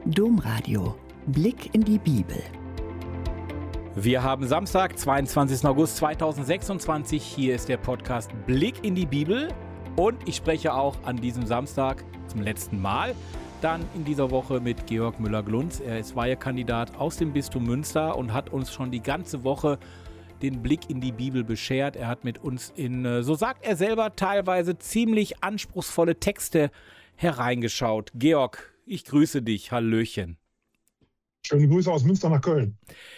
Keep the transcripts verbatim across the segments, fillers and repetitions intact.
Domradio. Blick in die Bibel. Wir haben Samstag, zweiundzwanzigsten August zweitausendsechsundzwanzig. Hier ist der Podcast Blick in die Bibel. Und ich spreche auch an diesem Samstag zum letzten Mal dann in dieser Woche mit Georg Müller-Glunz. Er ist Weihekandidat aus dem Bistum Münster und hat uns schon die ganze Woche den Blick in die Bibel beschert. Er hat mit uns in, so sagt er selber, teilweise ziemlich anspruchsvolle Texte hereingeschaut. Georg, ich grüße dich. Hallöchen. Schöne Grüße aus Münster nach Köln.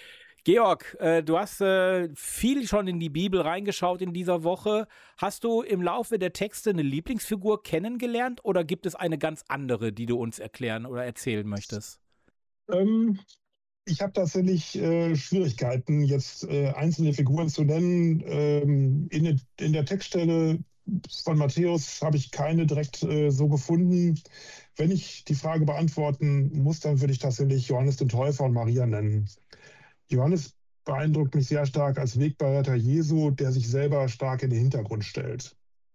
Georg, äh, du hast äh, viel schon in die Bibel reingeschaut in dieser Woche. Hast du im Laufe der Texte eine Lieblingsfigur kennengelernt oder gibt es eine ganz andere, die du uns erklären oder erzählen möchtest? Ähm, ich habe tatsächlich äh, Schwierigkeiten, jetzt äh, einzelne Figuren zu nennen. Ähm, in, de, in der Textstelle von Matthäus habe ich keine direkt äh, so gefunden. Wenn ich die Frage beantworten muss, dann würde ich tatsächlich Johannes den Täufer und Maria nennen. Johannes beeindruckt mich sehr stark als Wegbereiter Jesu, der sich selber stark in den Hintergrund stellt.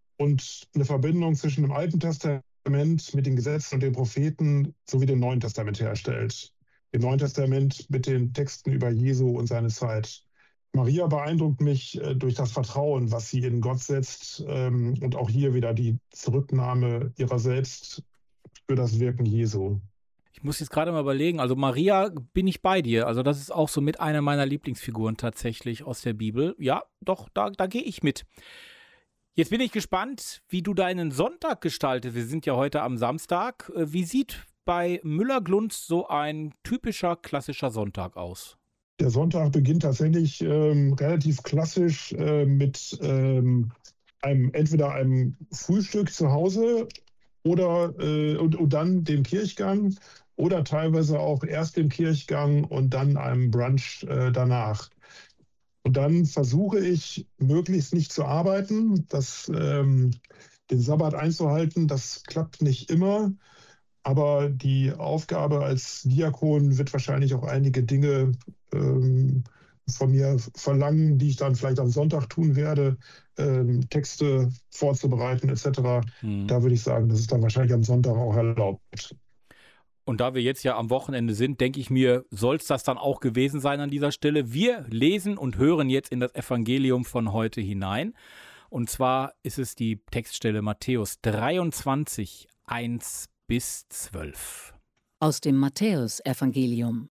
Und eine Verbindung zwischen dem Alten Testament mit den Gesetzen und den Propheten sowie dem Neuen Testament herstellt. Im Neuen Testament mit den Texten über Jesu und seine Zeit. Maria beeindruckt mich durch das Vertrauen, was sie in Gott setzt, und auch hier wieder die Zurücknahme ihrer selbst für das Wirken Jesu. Ich muss jetzt gerade mal überlegen, also Maria bin ich bei dir, also das ist auch so mit einer meiner Lieblingsfiguren tatsächlich aus der Bibel. Ja, doch, da, da gehe ich mit. Jetzt bin ich gespannt, wie du deinen Sonntag gestaltest. Wir sind ja heute am Samstag. Wie sieht bei Müller-Glunz so ein typischer, klassischer Sonntag aus? Der Sonntag beginnt tatsächlich ähm, relativ klassisch äh, mit ähm, einem, entweder einem Frühstück zu Hause oder äh, und, und dann dem Kirchgang oder teilweise auch erst dem Kirchgang und dann einem Brunch äh, danach. Und dann versuche ich, möglichst nicht zu arbeiten, das, ähm, den Sabbat einzuhalten. Das klappt nicht immer, aber die Aufgabe als Diakon wird wahrscheinlich auch einige Dinge ähm, von mir verlangen, die ich dann vielleicht am Sonntag tun werde, ähm, Texte vorzubereiten et cetera. Hm. Da würde ich sagen, das ist dann wahrscheinlich am Sonntag auch erlaubt. Und da wir jetzt ja am Wochenende sind, denke ich mir, soll es das dann auch gewesen sein an dieser Stelle. Wir lesen und hören jetzt in das Evangelium von heute hinein. Und zwar ist es die Textstelle Matthäus dreiundzwanzig, eins bis zwölf. Aus dem Matthäus-Evangelium.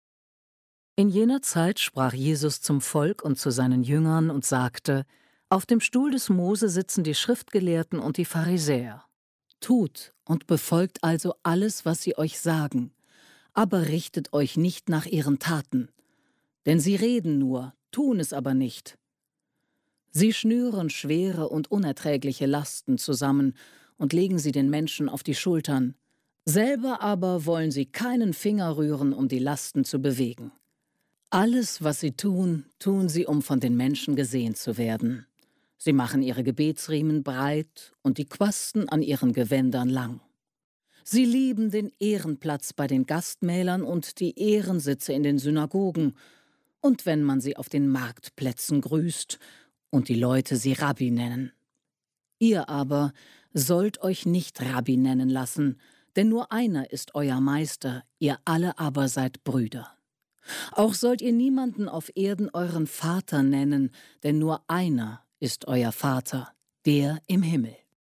In jener Zeit sprach Jesus zum Volk und zu seinen Jüngern und sagte: Auf dem Stuhl des Mose sitzen die Schriftgelehrten und die Pharisäer. Tut und befolgt also alles, was sie euch sagen, aber richtet euch nicht nach ihren Taten, denn sie reden nur, tun es aber nicht. Sie schnüren schwere und unerträgliche Lasten zusammen und legen sie den Menschen auf die Schultern, selber aber wollen sie keinen Finger rühren, um die Lasten zu bewegen. Alles, was sie tun, tun sie, um von den Menschen gesehen zu werden. Sie machen ihre Gebetsriemen breit und die Quasten an ihren Gewändern lang. Sie lieben den Ehrenplatz bei den Gastmälern und die Ehrensitze in den Synagogen und wenn man sie auf den Marktplätzen grüßt und die Leute sie Rabbi nennen. Ihr aber sollt euch nicht Rabbi nennen lassen, denn nur einer ist euer Meister, ihr alle aber seid Brüder. Auch sollt ihr niemanden auf Erden euren Vater nennen, denn nur einer ist euer Vater, der im Himmel.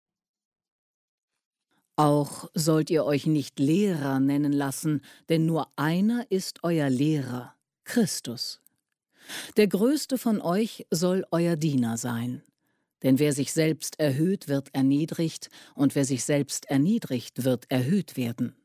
Auch sollt ihr euch nicht Lehrer nennen lassen, denn nur einer ist euer Lehrer, Christus. Der Größte von euch soll euer Diener sein. Denn wer sich selbst erhöht, wird erniedrigt, und wer sich selbst erniedrigt, wird erhöht werden.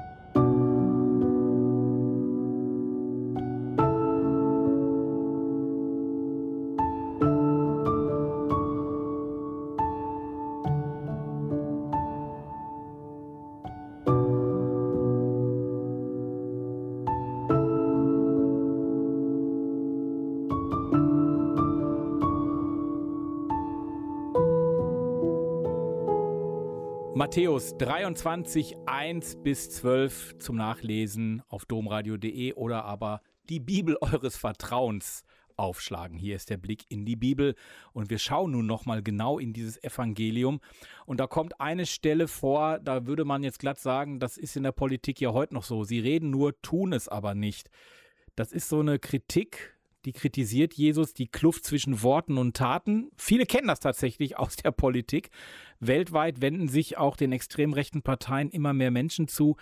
Matthäus dreiundzwanzig, eins bis zwölf zum Nachlesen auf domradio punkt de oder aber die Bibel eures Vertrauens aufschlagen. Hier ist der Blick in die Bibel und wir schauen nun nochmal genau in dieses Evangelium. Und da kommt eine Stelle vor, da würde man jetzt glatt sagen, das ist in der Politik ja heute noch so. Sie reden nur, tun es aber nicht. Das ist so eine Kritik, die kritisiert Jesus, die Kluft zwischen Worten und Taten. Viele kennen das tatsächlich aus der Politik. Weltweit wenden sich auch den extrem rechten Parteien immer mehr Menschen zu.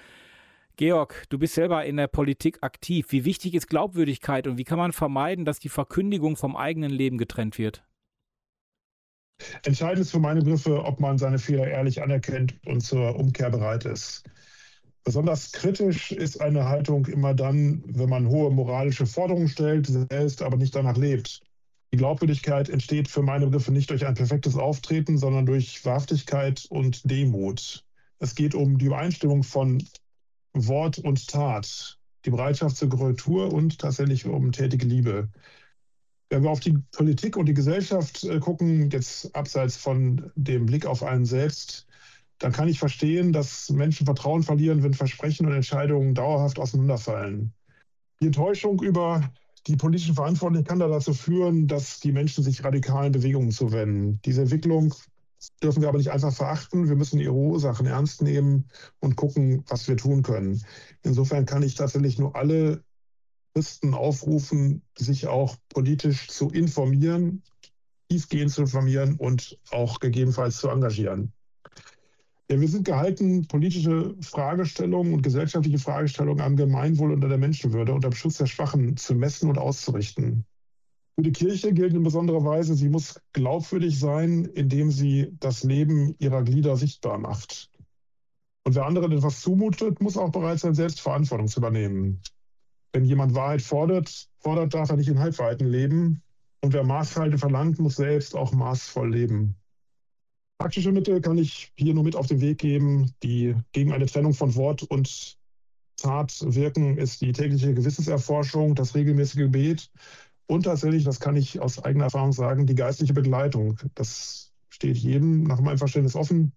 Georg, du bist selber in der Politik aktiv. Wie wichtig ist Glaubwürdigkeit und wie kann man vermeiden, dass die Verkündigung vom eigenen Leben getrennt wird? Entscheidend ist für meine Begriffe, ob man seine Fehler ehrlich anerkennt und zur Umkehr bereit ist. Besonders kritisch ist eine Haltung immer dann, wenn man hohe moralische Forderungen stellt, selbst aber nicht danach lebt. Die Glaubwürdigkeit entsteht für meine Begriffe nicht durch ein perfektes Auftreten, sondern durch Wahrhaftigkeit und Demut. Es geht um die Übereinstimmung von Wort und Tat, die Bereitschaft zur Korrektur und tatsächlich um tätige Liebe. Wenn wir auf die Politik und die Gesellschaft gucken, jetzt abseits von dem Blick auf einen selbst, dann kann ich verstehen, dass Menschen Vertrauen verlieren, wenn Versprechen und Entscheidungen dauerhaft auseinanderfallen. Die Enttäuschung über die politischen Verantwortlichen kann da dazu führen, dass die Menschen sich radikalen Bewegungen zuwenden. Diese Entwicklung dürfen wir aber nicht einfach verachten. Wir müssen ihre Ursachen ernst nehmen und gucken, was wir tun können. Insofern kann ich tatsächlich nur alle Christen aufrufen, sich auch politisch zu informieren, tiefgehend zu informieren und auch gegebenenfalls zu engagieren. Ja, wir sind gehalten, politische Fragestellungen und gesellschaftliche Fragestellungen am Gemeinwohl und an der Menschenwürde unter dem Schutz der Schwachen zu messen und auszurichten. Für die Kirche gilt in besonderer Weise, sie muss glaubwürdig sein, indem sie das Leben ihrer Glieder sichtbar macht. Und wer anderen etwas zumutet, muss auch bereit sein, selbst Verantwortung zu übernehmen. Wenn jemand Wahrheit fordert, fordert, darf er nicht in Halbwahrheiten leben. Und wer Maßhalte verlangt, muss selbst auch maßvoll leben. Praktische Mittel kann ich hier nur mit auf den Weg geben, die gegen eine Trennung von Wort und Tat wirken, ist die tägliche Gewissenserforschung, das regelmäßige Gebet und tatsächlich, das kann ich aus eigener Erfahrung sagen, die geistliche Begleitung. Das steht jedem nach meinem Verständnis offen.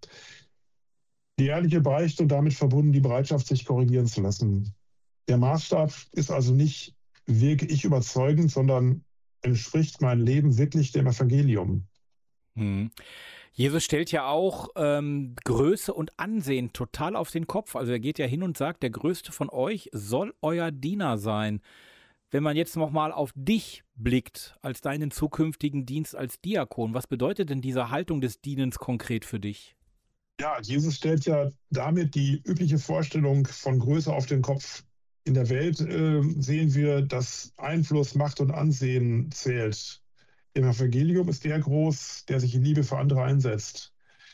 Die ehrliche Beichte und damit verbunden die Bereitschaft, sich korrigieren zu lassen. Der Maßstab ist also nicht, wirke ich überzeugend, sondern entspricht mein Leben wirklich dem Evangelium. Hm. Jesus stellt ja auch ähm, Größe und Ansehen total auf den Kopf. Also er geht ja hin und sagt, der Größte von euch soll euer Diener sein. Wenn man jetzt nochmal auf dich blickt, als deinen zukünftigen Dienst als Diakon, was bedeutet denn diese Haltung des Dienens konkret für dich? Ja, Jesus stellt ja damit die übliche Vorstellung von Größe auf den Kopf. In der Welt äh, sehen wir, dass Einfluss, Macht und Ansehen zählt. Im Evangelium ist der groß, der sich in Liebe für andere einsetzt.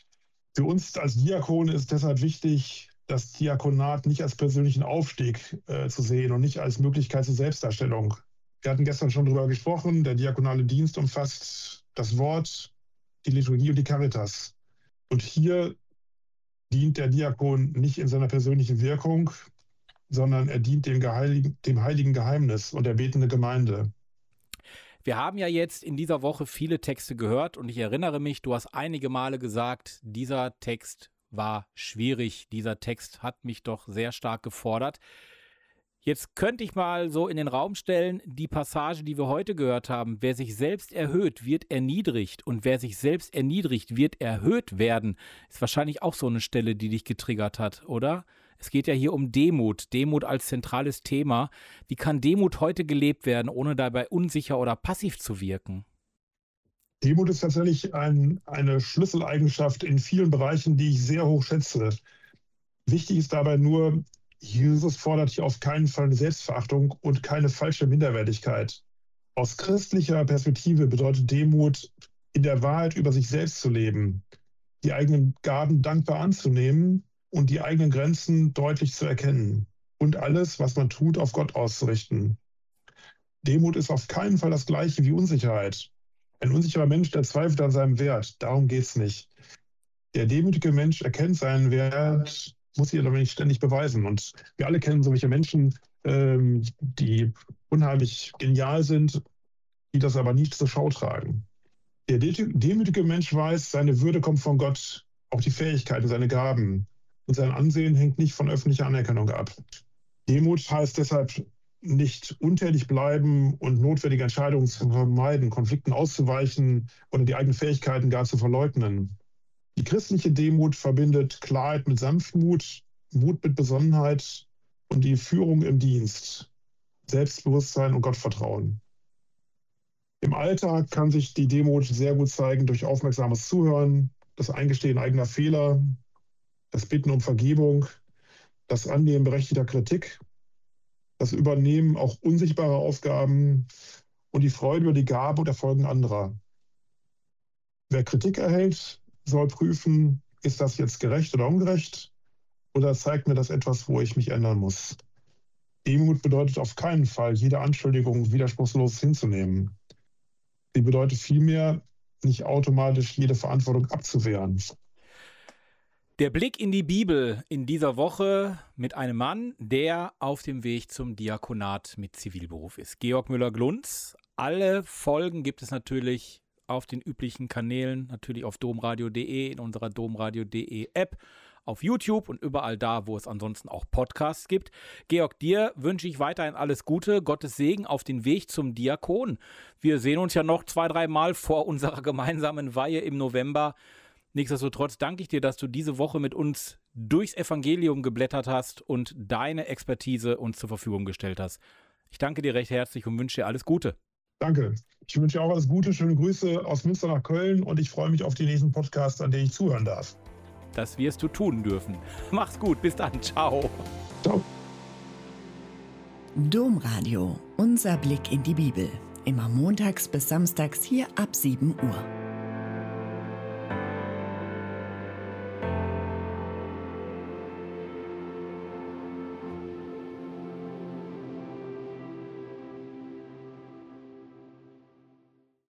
Für uns als Diakone ist deshalb wichtig, das Diakonat nicht als persönlichen Aufstieg äh, zu sehen und nicht als Möglichkeit zur Selbstdarstellung. Wir hatten gestern schon darüber gesprochen, der diakonale Dienst umfasst das Wort, die Liturgie und die Caritas. Und hier dient der Diakon nicht in seiner persönlichen Wirkung, sondern er dient dem, Geheiligen, dem heiligen Geheimnis und der betenden Gemeinde. Wir haben ja jetzt in dieser Woche viele Texte gehört und ich erinnere mich, du hast einige Male gesagt, dieser Text war schwierig, dieser Text hat mich doch sehr stark gefordert. Jetzt könnte ich mal so in den Raum stellen, die Passage, die wir heute gehört haben, wer sich selbst erhöht, wird erniedrigt und wer sich selbst erniedrigt, wird erhöht werden, ist wahrscheinlich auch so eine Stelle, die dich getriggert hat, oder? Es geht ja hier um Demut, Demut als zentrales Thema. Wie kann Demut heute gelebt werden, ohne dabei unsicher oder passiv zu wirken? Demut ist tatsächlich ein, eine Schlüsseleigenschaft in vielen Bereichen, die ich sehr hoch schätze. Wichtig ist dabei nur, Jesus fordert hier auf keinen Fall eine Selbstverachtung und keine falsche Minderwertigkeit. Aus christlicher Perspektive bedeutet Demut, in der Wahrheit über sich selbst zu leben, die eigenen Gaben dankbar anzunehmen und die eigenen Grenzen deutlich zu erkennen und alles, was man tut, auf Gott auszurichten. Demut ist auf keinen Fall das Gleiche wie Unsicherheit. Ein unsicherer Mensch, der zweifelt an seinem Wert, darum geht es nicht. Der demütige Mensch erkennt seinen Wert, muss sich aber nicht ständig beweisen. Und wir alle kennen solche Menschen, ähm, die unheimlich genial sind, die das aber nicht zur Schau tragen. Der demütige Mensch weiß, seine Würde kommt von Gott, auch die Fähigkeiten, seine Gaben. Und sein Ansehen hängt nicht von öffentlicher Anerkennung ab. Demut heißt deshalb nicht untätig bleiben und notwendige Entscheidungen zu vermeiden, Konflikten auszuweichen oder die eigenen Fähigkeiten gar zu verleugnen. Die christliche Demut verbindet Klarheit mit Sanftmut, Mut mit Besonnenheit und die Führung im Dienst, Selbstbewusstsein und Gottvertrauen. Im Alltag kann sich die Demut sehr gut zeigen durch aufmerksames Zuhören, das Eingestehen eigener Fehler, das Bitten um Vergebung, das Annehmen berechtigter Kritik, das Übernehmen auch unsichtbarer Aufgaben und die Freude über die Gaben und Erfolgen anderer. Wer Kritik erhält, soll prüfen, ist das jetzt gerecht oder ungerecht oder zeigt mir das etwas, wo ich mich ändern muss. Demut bedeutet auf keinen Fall, jede Anschuldigung widerspruchslos hinzunehmen. Sie bedeutet vielmehr, nicht automatisch jede Verantwortung abzuwehren. Der Blick in die Bibel in dieser Woche mit einem Mann, der auf dem Weg zum Diakonat mit Zivilberuf ist. Georg Müller-Glunz. Alle Folgen gibt es natürlich auf den üblichen Kanälen, natürlich auf domradio punkt de, in unserer domradio punkt de App, auf YouTube und überall da, wo es ansonsten auch Podcasts gibt. Georg, dir wünsche ich weiterhin alles Gute, Gottes Segen auf den Weg zum Diakon. Wir sehen uns ja noch zwei, drei Mal vor unserer gemeinsamen Weihe im November. Nichtsdestotrotz danke ich dir, dass du diese Woche mit uns durchs Evangelium geblättert hast und deine Expertise uns zur Verfügung gestellt hast. Ich danke dir recht herzlich und wünsche dir alles Gute. Danke. Ich wünsche dir auch alles Gute. Schöne Grüße aus Münster nach Köln und ich freue mich auf die nächsten Podcasts, an denen ich zuhören darf. Das wirst du tun dürfen. Mach's gut. Bis dann. Ciao. Ciao. Domradio. Unser Blick in die Bibel. Immer montags bis samstags hier ab sieben Uhr.